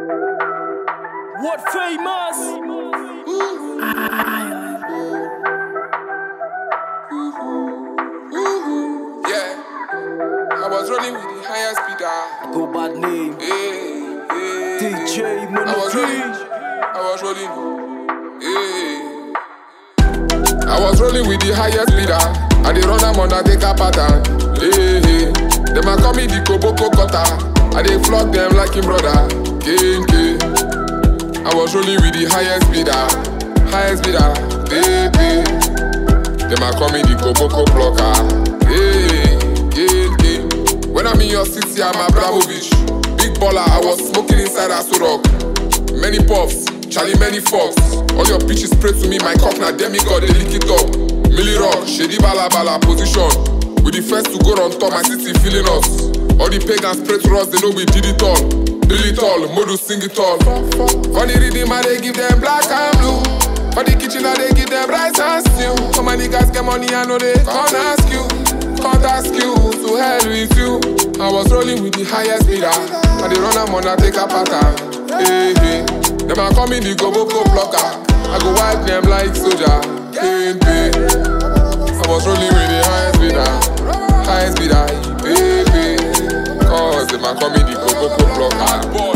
What famous? Yeah, I was rolling with the highest speeder. Go bad name. DJ I was rolling. I was rolling with the highest speeder. I dey run am on a take a pattern. Them a call me the Koboko cutter. I dey flog them like him brother. I was rolling with the highest speeder. Them a call me the Koboko blocker. When I'm in your city, I'm Abramovich. Big baller, I was smoking inside Aso Rock. Many puffs, Charlie, many fucks. All your bitches spray to me, my cup na demigod, they lick it up. Millie Rock, shady bala position. We the first to go on top, my city feeling us. All the pagans spray to us, they know we did it all. Drill it all, Modu sing it all. Funny rhythm, I they give them black and blue. For the kitchen, I they give them rice and stew. So many guys get money, I know they can't ask you. Can't ask you, to hell with you. I was rolling with the highest speeder. I they run am on a take a pattern. Them a call me the Koboko blocker. I go wipe them like soldier. I was rolling with the highest speeder, Cause them a call me the Koboko blocker.